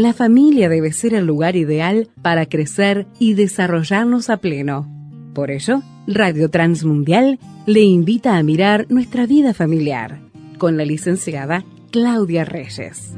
la familia debe ser el lugar ideal para crecer y desarrollarnos a pleno. Por ello, Radio Transmundial le invita a mirar nuestra vida familiar con la licenciada Claudia Reyes.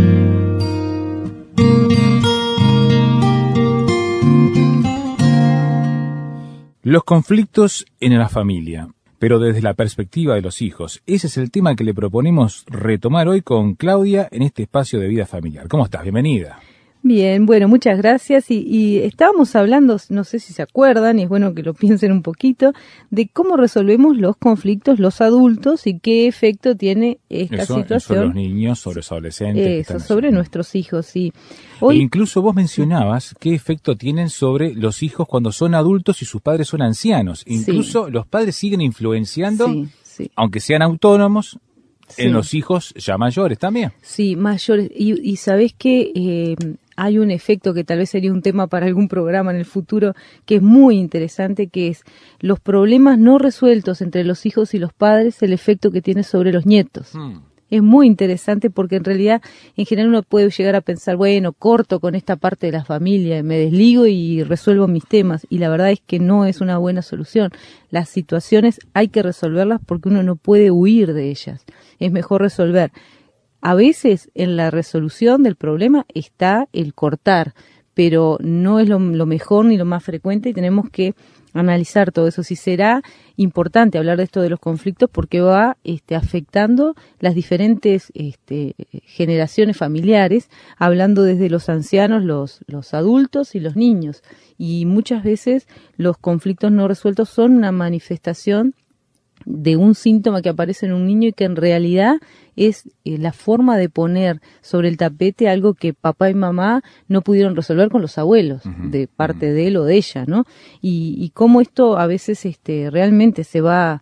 Los conflictos en la familia, pero desde la perspectiva de los hijos. Ese es el tema que le proponemos retomar hoy con Claudia en este espacio de vida familiar. ¿Cómo estás? Bienvenida. Bien, bueno, muchas gracias. Y estábamos hablando, no sé si se acuerdan, y es bueno que lo piensen un poquito, de cómo resolvemos los conflictos los adultos y qué efecto tiene esta situación. Sobre los niños, sobre los adolescentes. Eso, sobre nuestros hijos, sí. Hoy, incluso vos mencionabas qué efecto tienen sobre los hijos cuando son adultos y sus padres son ancianos. Incluso sí, los padres siguen influenciando, sí, aunque sean autónomos, en los hijos ya mayores también. Sí, mayores. Y sabés que hay un efecto que tal vez sería un tema para algún programa en el futuro, que es muy interesante, que es los problemas no resueltos entre los hijos y los padres, el efecto que tiene sobre los nietos. Es muy interesante porque en realidad, en general uno puede llegar a pensar, bueno, corto con esta parte de la familia, me desligo y resuelvo mis temas. Y la verdad es que no es una buena solución. Las situaciones hay que resolverlas porque uno no puede huir de ellas. Es mejor resolver. A veces en la resolución del problema está el cortar, pero no es lo mejor ni lo más frecuente y tenemos que analizar todo eso. Si será importante hablar de esto de los conflictos porque va afectando las diferentes generaciones familiares, hablando desde los ancianos, los adultos y los niños. Y muchas veces los conflictos no resueltos son una manifestación de un síntoma que aparece en un niño y que en realidad es la forma de poner sobre el tapete algo que papá y mamá no pudieron resolver con los abuelos, de parte de él o de ella, ¿no? Y cómo esto a veces realmente se va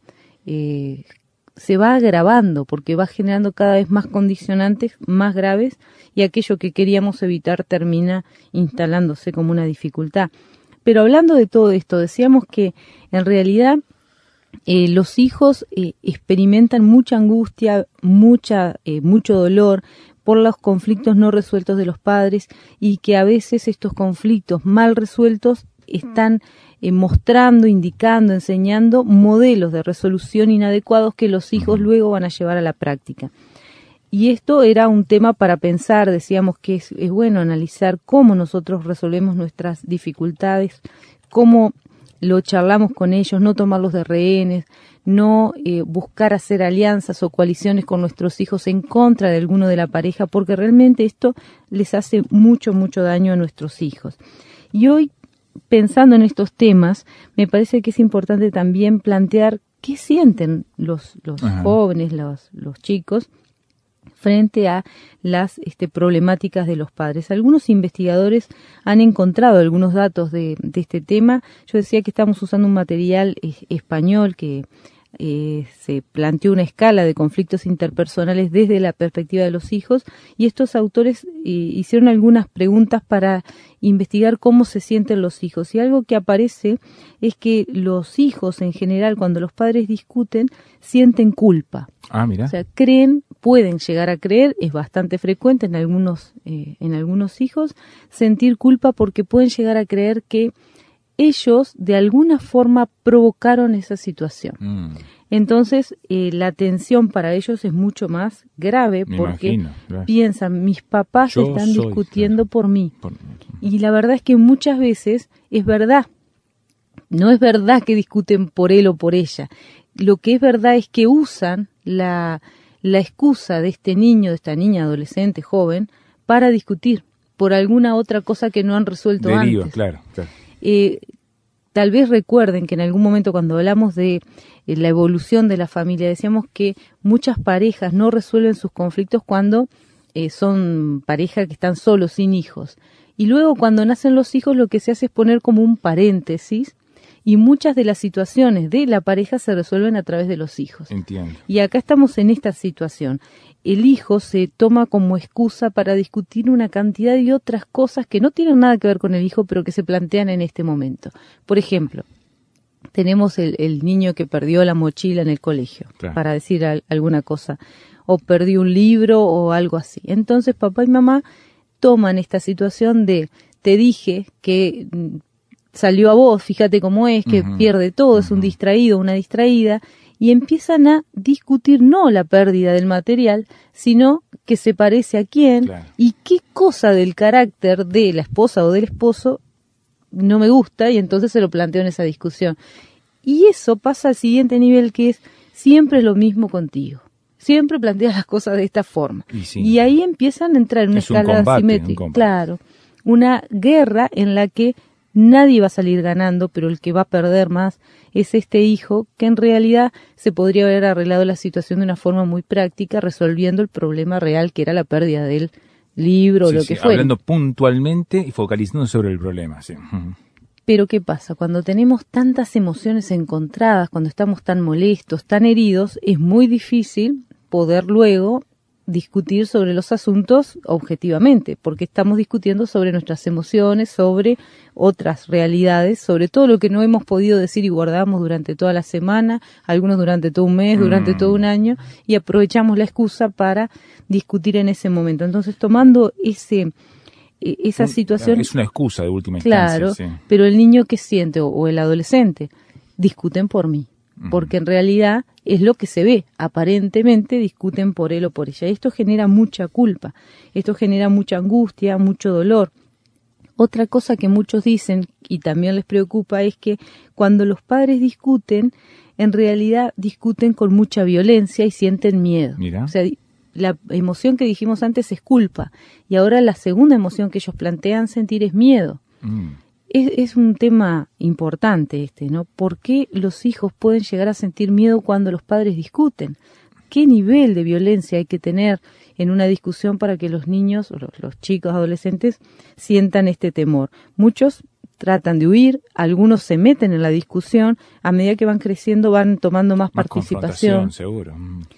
agravando porque va generando cada vez más condicionantes más graves y aquello que queríamos evitar termina instalándose como una dificultad. Pero hablando de todo esto, decíamos que en realidad los hijos experimentan mucha angustia, mucho dolor por los conflictos no resueltos de los padres y que a veces estos conflictos mal resueltos están mostrando, indicando, enseñando modelos de resolución inadecuados que los hijos luego van a llevar a la práctica. Y esto era un tema para pensar, decíamos que es bueno analizar cómo nosotros resolvemos nuestras dificultades, cómo lo charlamos con ellos, no tomarlos de rehenes, no buscar hacer alianzas o coaliciones con nuestros hijos en contra de alguno de la pareja, porque realmente esto les hace mucho, mucho daño a nuestros hijos. Y hoy, pensando en estos temas, me parece que es importante también plantear qué sienten los jóvenes, los chicos, frente a las problemáticas de los padres. Algunos investigadores han encontrado algunos datos de este tema. Yo decía que estamos usando un material español que se planteó una escala de conflictos interpersonales desde la perspectiva de los hijos y estos autores hicieron algunas preguntas para investigar cómo se sienten los hijos. Y algo que aparece es que los hijos en general, cuando los padres discuten, sienten culpa. Mira. O sea, pueden llegar a creer, es bastante frecuente en algunos hijos, sentir culpa porque pueden llegar a creer que ellos de alguna forma provocaron esa situación. Entonces, la tensión para ellos es mucho más grave porque piensan, mis papás están discutiendo por mí. Y la verdad es que muchas veces es verdad. No es verdad que discuten por él o por ella. Lo que es verdad es que usan la excusa de este niño, de esta niña, adolescente, joven, para discutir por alguna otra cosa que no han resuelto antes. Claro. Tal vez recuerden que en algún momento cuando hablamos de la evolución de la familia, decíamos que muchas parejas no resuelven sus conflictos cuando son parejas que están solos, sin hijos. Y luego cuando nacen los hijos lo que se hace es poner como un paréntesis y muchas de las situaciones de la pareja se resuelven a través de los hijos. Entiendo. Y acá estamos en esta situación. El hijo se toma como excusa para discutir una cantidad de otras cosas que no tienen nada que ver con el hijo, pero que se plantean en este momento. Por ejemplo, tenemos el niño que perdió la mochila en el colegio, claro, para decir alguna cosa, o perdió un libro o algo así. Entonces papá y mamá toman esta situación de te dije que salió a vos, fíjate cómo es, que pierde todo, es un distraído, una distraída, y empiezan a discutir no la pérdida del material, sino que se parece a quién y qué cosa del carácter de la esposa o del esposo no me gusta, y entonces se lo planteo en esa discusión. Y eso pasa al siguiente nivel, que es siempre lo mismo contigo. Siempre planteas las cosas de esta forma. Y ahí empiezan a entrar en una escala asimétrica. Claro, una guerra en la que nadie va a salir ganando, pero el que va a perder más es este hijo, que en realidad se podría haber arreglado la situación de una forma muy práctica, resolviendo el problema real que era la pérdida del libro o lo que fuera. Hablando puntualmente y focalizando sobre el problema. Sí. Pero ¿qué pasa? Cuando tenemos tantas emociones encontradas, cuando estamos tan molestos, tan heridos, es muy difícil poder luego discutir sobre los asuntos objetivamente, porque estamos discutiendo sobre nuestras emociones, sobre otras realidades, sobre todo lo que no hemos podido decir y guardamos durante toda la semana, algunos durante todo un mes, durante todo un año, y aprovechamos la excusa para discutir en ese momento. Entonces, tomando esa situación... Es una excusa de última instancia. Claro, sí. Pero el niño que siente, o el adolescente, discuten por mí. Porque en realidad es lo que se ve, aparentemente discuten por él o por ella. Esto genera mucha culpa, esto genera mucha angustia, mucho dolor. Otra cosa que muchos dicen y también les preocupa es que cuando los padres discuten, en realidad discuten con mucha violencia y sienten miedo. Mira. O sea, la emoción que dijimos antes es culpa, y ahora la segunda emoción que ellos plantean sentir es miedo. Es un tema importante ¿no? ¿Por qué los hijos pueden llegar a sentir miedo cuando los padres discuten? ¿Qué nivel de violencia hay que tener en una discusión para que los niños, o los chicos, adolescentes, sientan este temor? Muchos tratan de huir, algunos se meten en la discusión, a medida que van creciendo van tomando más participación. Seguro.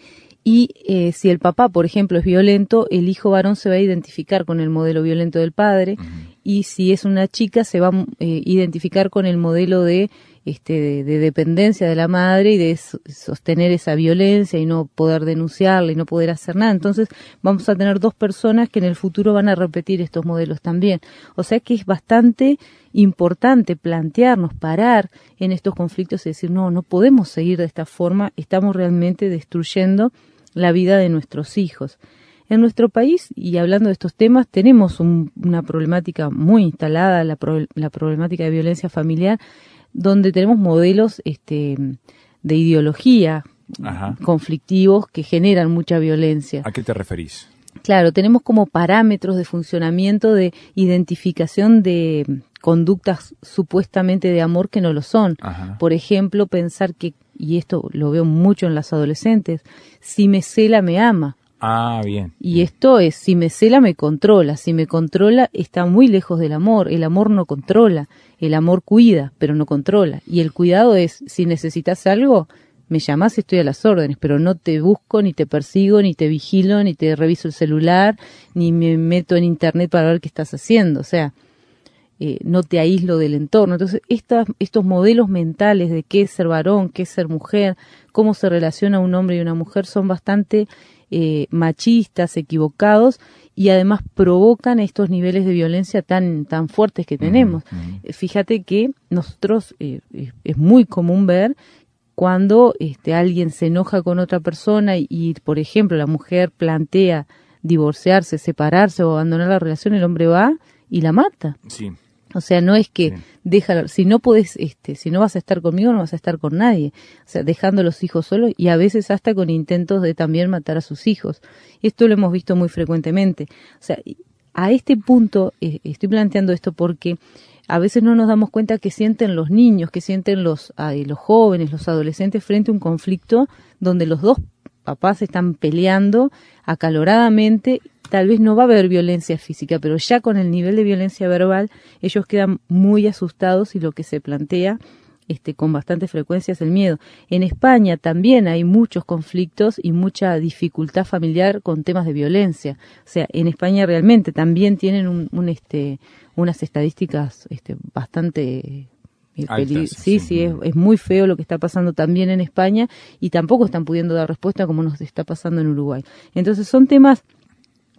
Y si el papá, por ejemplo, es violento, el hijo varón se va a identificar con el modelo violento del padre, y si es una chica se va a identificar con el modelo de dependencia de la madre y de sostener esa violencia y no poder denunciarla y no poder hacer nada. Entonces vamos a tener dos personas que en el futuro van a repetir estos modelos también. O sea que es bastante importante plantearnos, parar en estos conflictos y decir, no podemos seguir de esta forma, estamos realmente destruyendo la vida de nuestros hijos. En nuestro país, y hablando de estos temas, tenemos una problemática muy instalada, la problemática de violencia familiar, donde tenemos modelos de ideología conflictivos que generan mucha violencia. ¿A qué te referís? Claro, tenemos como parámetros de funcionamiento, de identificación de conductas supuestamente de amor que no lo son. Por ejemplo, pensar que, y esto lo veo mucho en las adolescentes, si me cela me ama. Bien. Y esto es, si me cela me controla, si me controla está muy lejos del amor. El amor no controla, el amor cuida, pero no controla. Y el cuidado es, si necesitas algo, me llamás y estoy a las órdenes, pero no te busco, ni te persigo, ni te vigilo, ni te reviso el celular, ni me meto en internet para ver qué estás haciendo. O sea, no te aíslo del entorno. Entonces, estos modelos mentales de qué es ser varón, qué es ser mujer, cómo se relaciona un hombre y una mujer son bastante machistas, equivocados, y además provocan estos niveles de violencia tan fuertes que tenemos. Fíjate que nosotros es muy común ver cuando alguien se enoja con otra persona y, por ejemplo, la mujer plantea divorciarse, separarse o abandonar la relación, el hombre va y la mata. Sí. O sea, no es que déjalo, si no podés, si no vas a estar conmigo, no vas a estar con nadie. O sea, dejando a los hijos solos y a veces hasta con intentos de también matar a sus hijos. Esto lo hemos visto muy frecuentemente. O sea, a este punto estoy planteando esto porque a veces no nos damos cuenta que sienten los niños, que sienten los jóvenes, los adolescentes frente a un conflicto donde los dos papás están peleando acaloradamente. Tal vez no va a haber violencia física, pero ya con el nivel de violencia verbal ellos quedan muy asustados y lo que se plantea con bastante frecuencia es el miedo. En España también hay muchos conflictos y mucha dificultad familiar con temas de violencia. O sea, en España realmente también tienen unas estadísticas bastante altas. Sí, es muy feo lo que está pasando también en España y tampoco están pudiendo dar respuesta como nos está pasando en Uruguay. Entonces son temas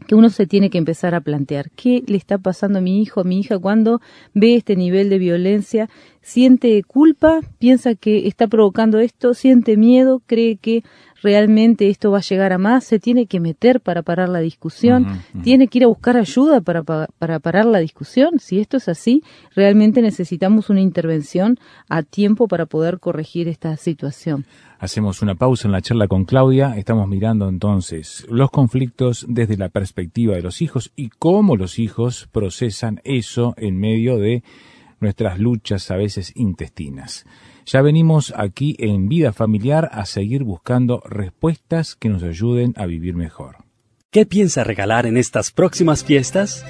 que uno se tiene que empezar a plantear. ¿Qué le está pasando a mi hijo, a mi hija cuando ve este nivel de violencia? ¿Siente culpa? ¿Piensa que está provocando esto? ¿Siente miedo? ¿Cree que realmente esto va a llegar a más? ¿Se tiene que meter para parar la discusión? ¿Tiene que ir a buscar ayuda para parar la discusión? Si esto es así, realmente necesitamos una intervención a tiempo para poder corregir esta situación. Hacemos una pausa en la charla con Claudia. Estamos mirando entonces los conflictos desde la perspectiva de los hijos y cómo los hijos procesan eso en medio de nuestras luchas a veces intestinas. Ya venimos aquí en Vida Familiar a seguir buscando respuestas que nos ayuden a vivir mejor. ¿Qué piensa regalar en estas próximas fiestas?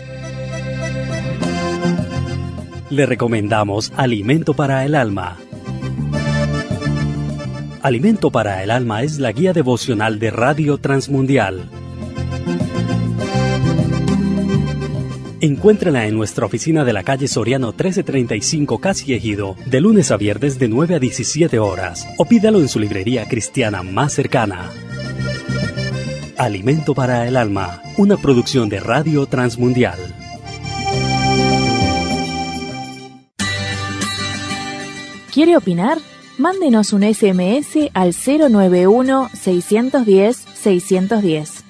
Le recomendamos Alimento para el Alma. Alimento para el Alma es la guía devocional de Radio Transmundial. Encuéntrala en nuestra oficina de la calle Soriano 1335 Casi Ejido, de lunes a viernes de 9 a 17 horas, o pídalo en su librería cristiana más cercana. Alimento para el Alma, una producción de Radio Transmundial. ¿Quiere opinar? Mándenos un SMS al 091-610-610.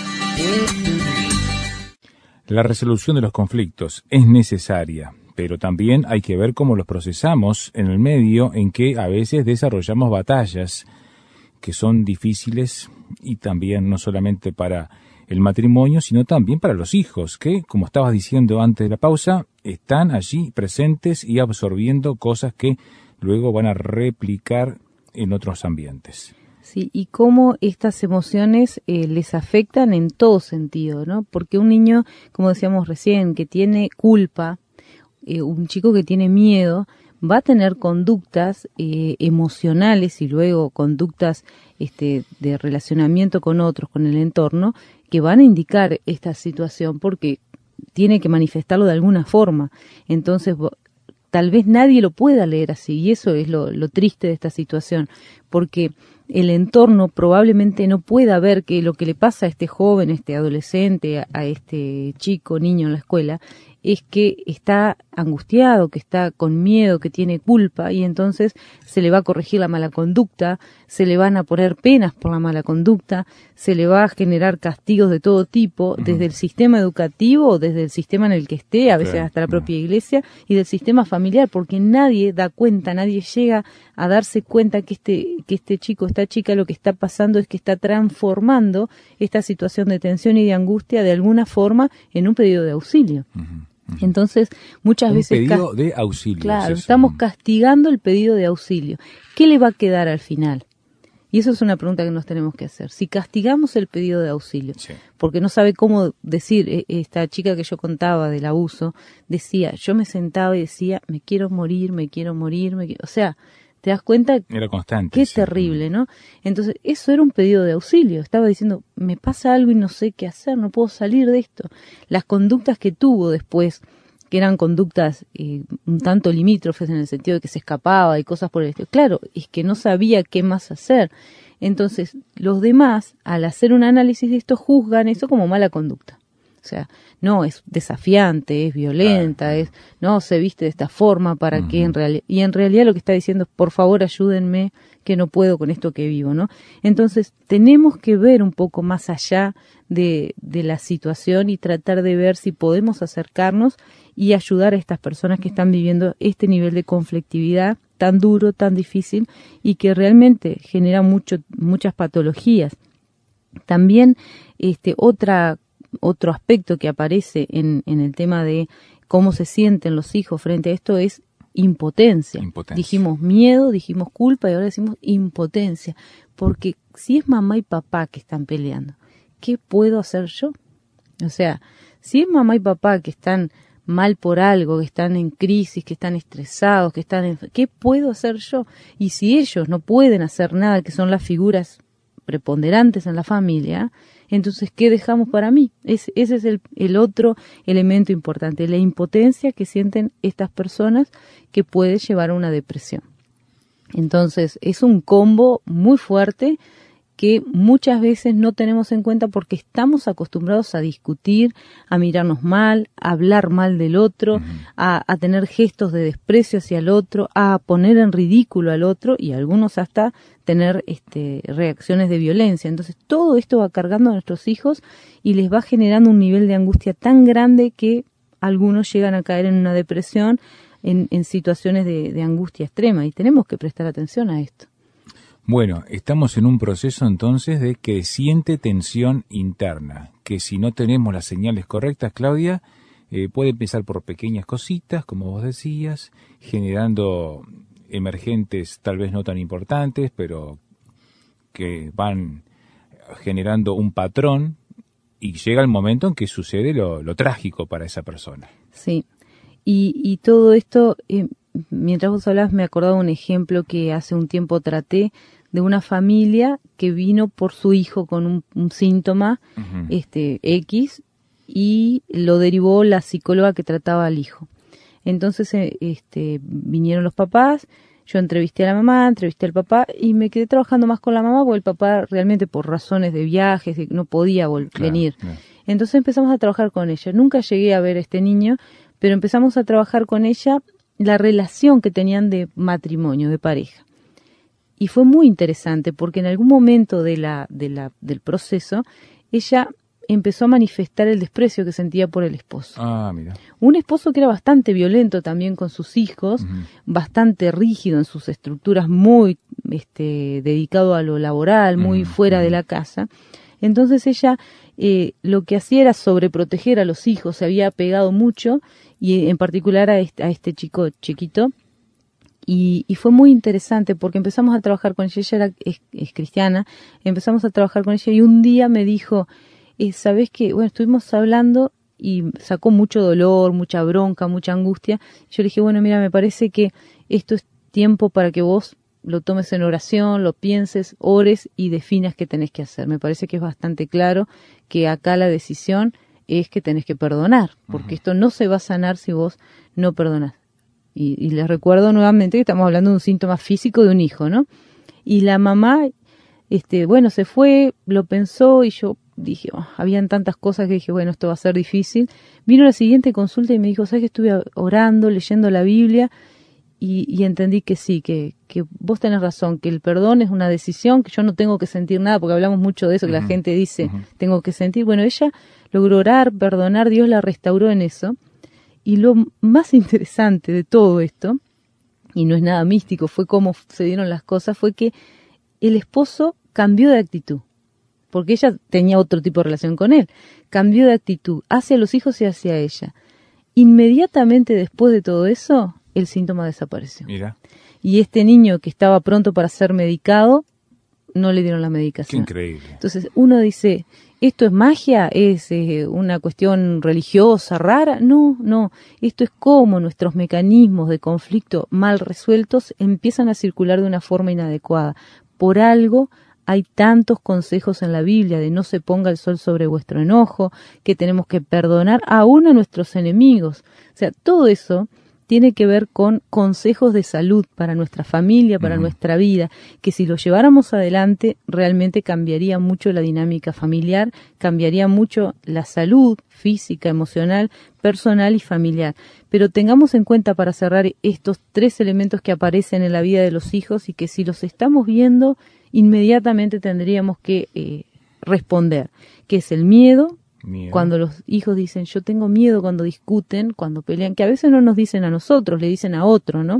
La resolución de los conflictos es necesaria, pero también hay que ver cómo los procesamos en el medio en que a veces desarrollamos batallas que son difíciles y también no solamente para el matrimonio, sino también para los hijos, que, como estabas diciendo antes de la pausa, están allí presentes y absorbiendo cosas que luego van a replicar en otros ambientes. Sí, y cómo estas emociones les afectan en todo sentido, ¿no? Porque un niño, como decíamos recién, que tiene culpa, un chico que tiene miedo, va a tener conductas emocionales y luego conductas de relacionamiento con otros, con el entorno, que van a indicar esta situación porque tiene que manifestarlo de alguna forma. Entonces, tal vez nadie lo pueda leer así, y eso es lo triste de esta situación, porque el entorno probablemente no pueda ver que lo que le pasa a este joven, a este adolescente, a este chico, niño en la escuela, es que está angustiado, que está con miedo, que tiene culpa, y entonces se le va a corregir la mala conducta, se le van a poner penas por la mala conducta, se le va a generar castigos de todo tipo, desde el sistema educativo, desde el sistema en el que esté, a veces hasta la propia iglesia, y del sistema familiar, porque nadie da cuenta, nadie llega a darse cuenta que este chico, esta chica, lo que está pasando es que está transformando esta situación de tensión y de angustia de alguna forma en un pedido de auxilio. Entonces, muchas veces... Un pedido de auxilio. Claro, estamos castigando el pedido de auxilio. ¿Qué le va a quedar al final? Y eso es una pregunta que nos tenemos que hacer. Si castigamos el pedido de auxilio, porque no sabe cómo decir, esta chica que yo contaba del abuso, decía, yo me sentaba y decía, me quiero morir, o sea... ¿Te das cuenta? Era constante. Qué terrible, ¿no? Entonces, eso era un pedido de auxilio. Estaba diciendo, me pasa algo y no sé qué hacer, no puedo salir de esto. Las conductas que tuvo después, que eran conductas un tanto limítrofes en el sentido de que se escapaba y cosas por el estilo. Claro, es que no sabía qué más hacer. Entonces, los demás, al hacer un análisis de esto, juzgan eso como mala conducta. O sea, no, es desafiante, es violenta, no, se viste de esta forma para que en realidad lo que está diciendo es, por favor, ayúdenme, que no puedo con esto que vivo, ¿no? Entonces, tenemos que ver un poco más allá de la situación y tratar de ver si podemos acercarnos y ayudar a estas personas que están viviendo este nivel de conflictividad tan duro, tan difícil y que realmente genera muchas patologías. También, otro aspecto que aparece en el tema de cómo se sienten los hijos frente a esto es impotencia. Dijimos miedo, dijimos culpa y ahora decimos impotencia. Porque si es mamá y papá que están peleando, ¿qué puedo hacer yo? O sea, si es mamá y papá que están mal por algo, que están en crisis, que están estresados, ¿qué puedo hacer yo? Y si ellos no pueden hacer nada, que son las figuras preponderantes en la familia, entonces, ¿qué dejamos para mí? Ese es el otro elemento importante, la impotencia que sienten estas personas que puede llevar a una depresión. Entonces, es un combo muy fuerte que muchas veces no tenemos en cuenta porque estamos acostumbrados a discutir, a mirarnos mal, a hablar mal del otro, a tener gestos de desprecio hacia el otro, a poner en ridículo al otro y algunos hasta tener reacciones de violencia. Entonces todo esto va cargando a nuestros hijos y les va generando un nivel de angustia tan grande que algunos llegan a caer en una depresión, en situaciones de angustia extrema, y tenemos que prestar atención a esto. Bueno, estamos en un proceso entonces de creciente tensión interna, que si no tenemos las señales correctas, Claudia, puede empezar por pequeñas cositas, como vos decías, generando emergentes tal vez no tan importantes, pero que van generando un patrón y llega el momento en que sucede lo trágico para esa persona. Sí, y todo esto, mientras vos hablabas me acordaba un ejemplo que hace un tiempo traté de una familia que vino por su hijo con un síntoma X y lo derivó la psicóloga que trataba al hijo. Entonces vinieron los papás, yo entrevisté a la mamá, entrevisté al papá y me quedé trabajando más con la mamá porque el papá realmente por razones de viajes no podía venir. Claro. Entonces empezamos a trabajar con ella. Nunca llegué a ver a este niño, pero empezamos a trabajar con ella la relación que tenían de matrimonio, de pareja. Y fue muy interesante porque en algún momento del proceso ella empezó a manifestar el desprecio que sentía por el esposo. Ah, mira. Un esposo que era bastante violento también con sus hijos, bastante rígido en sus estructuras, muy dedicado a lo laboral, muy fuera de la casa. Entonces ella lo que hacía era sobreproteger a los hijos, se había apegado mucho, y en particular a este chico chiquito. Y fue muy interesante porque empezamos a trabajar con ella, es cristiana, empezamos a trabajar con ella y un día me dijo, ¿sabés qué? Bueno, estuvimos hablando y sacó mucho dolor, mucha bronca, mucha angustia. Yo le dije, bueno, mira, me parece que esto es tiempo para que vos lo tomes en oración, lo pienses, ores y definas qué tenés que hacer. Me parece que es bastante claro que acá la decisión es que tenés que perdonar, porque esto no se va a sanar si vos no perdonás. Y les recuerdo nuevamente que estamos hablando de un síntoma físico de un hijo, ¿no? Y la mamá, se fue, lo pensó y yo dije, habían tantas cosas que dije, bueno, esto va a ser difícil. Vino la siguiente consulta y me dijo, ¿sabes que estuve orando, leyendo la Biblia? Y entendí que sí, que vos tenés razón, que el perdón es una decisión, que yo no tengo que sentir nada, porque hablamos mucho de eso, que la gente dice, tengo que sentir. Bueno, ella logró orar, perdonar, Dios la restauró en eso. Y lo más interesante de todo esto, y no es nada místico, fue cómo se dieron las cosas, fue que el esposo cambió de actitud, porque ella tenía otro tipo de relación con él, cambió de actitud hacia los hijos y hacia ella. Inmediatamente después de todo eso, el síntoma desapareció. Mira. Y este niño que estaba pronto para ser medicado, no le dieron la medicación. Qué increíble. Entonces uno dice, ¿esto es magia? ¿Es una cuestión religiosa rara? No. Esto es como nuestros mecanismos de conflicto mal resueltos empiezan a circular de una forma inadecuada. Por algo hay tantos consejos en la Biblia de no se ponga el sol sobre vuestro enojo, que tenemos que perdonar aún a nuestros enemigos. O sea, todo eso tiene que ver con consejos de salud para nuestra familia, para nuestra vida, que si lo lleváramos adelante realmente cambiaría mucho la dinámica familiar, cambiaría mucho la salud física, emocional, personal y familiar. Pero tengamos en cuenta para cerrar estos 3 elementos que aparecen en la vida de los hijos y que si los estamos viendo, inmediatamente tendríamos que responder, que es el miedo. Cuando los hijos dicen, yo tengo miedo cuando discuten, cuando pelean, que a veces no nos dicen a nosotros, le dicen a otro, ¿no?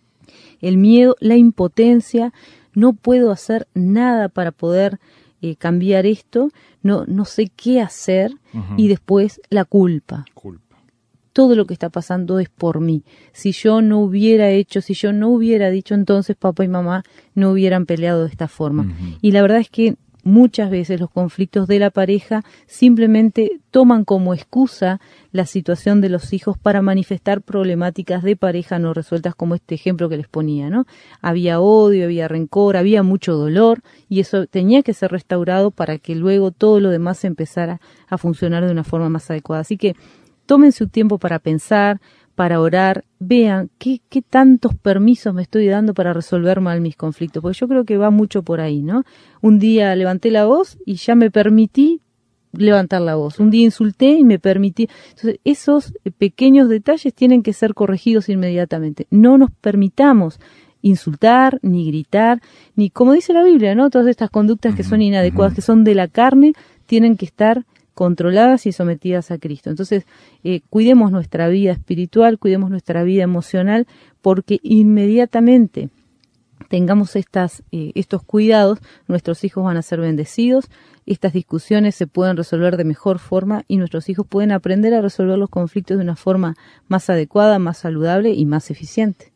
El miedo, la impotencia, no puedo hacer nada para poder cambiar esto, no sé qué hacer, y después la culpa. Todo lo que está pasando es por mí. Si yo no hubiera hecho, si yo no hubiera dicho, entonces papá y mamá no hubieran peleado de esta forma. Y la verdad es que muchas veces los conflictos de la pareja simplemente toman como excusa la situación de los hijos para manifestar problemáticas de pareja no resueltas, como este ejemplo que les ponía, ¿no? Había odio, había rencor, había mucho dolor y eso tenía que ser restaurado para que luego todo lo demás empezara a funcionar de una forma más adecuada. Así que tomen su tiempo para pensar, para orar, vean qué tantos permisos me estoy dando para resolver mal mis conflictos, porque yo creo que va mucho por ahí, ¿no? Un día levanté la voz y ya me permití levantar la voz. Un día insulté y me permití. Entonces, esos pequeños detalles tienen que ser corregidos inmediatamente. No nos permitamos insultar, ni gritar, ni, como dice la Biblia, ¿no? Todas estas conductas que son inadecuadas, que son de la carne, tienen que estar controladas y sometidas a Cristo. Entonces, cuidemos nuestra vida espiritual, cuidemos nuestra vida emocional, porque inmediatamente tengamos estos cuidados, nuestros hijos van a ser bendecidos, estas discusiones se pueden resolver de mejor forma y nuestros hijos pueden aprender a resolver los conflictos de una forma más adecuada, más saludable y más eficiente.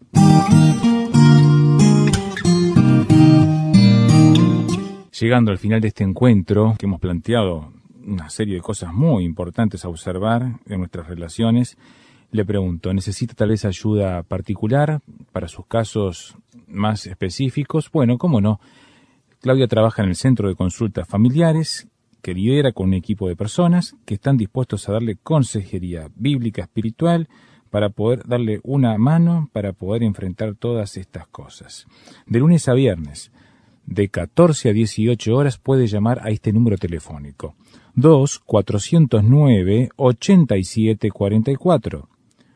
Llegando al final de este encuentro, que hemos planteado una serie de cosas muy importantes a observar en nuestras relaciones, le pregunto, ¿necesita tal vez ayuda particular para sus casos más específicos? Bueno, cómo no. Claudia trabaja en el Centro de Consultas Familiares, que lidera con un equipo de personas que están dispuestos a darle consejería bíblica, espiritual, para poder darle una mano para poder enfrentar todas estas cosas. De lunes a viernes, de 14 a 18 horas, puede llamar a este número telefónico, 2-409-8744.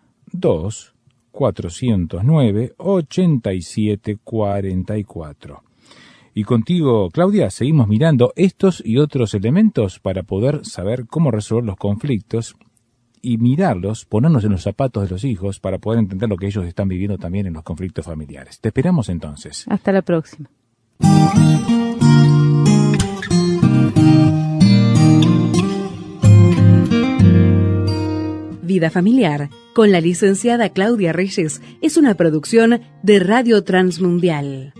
2-409-8744. Y contigo, Claudia, seguimos mirando estos y otros elementos para poder saber cómo resolver los conflictos y mirarlos, ponernos en los zapatos de los hijos para poder entender lo que ellos están viviendo también en los conflictos familiares. Te esperamos entonces. Hasta la próxima. Vida Familiar, con la licenciada Claudia Reyes, es una producción de Radio Transmundial.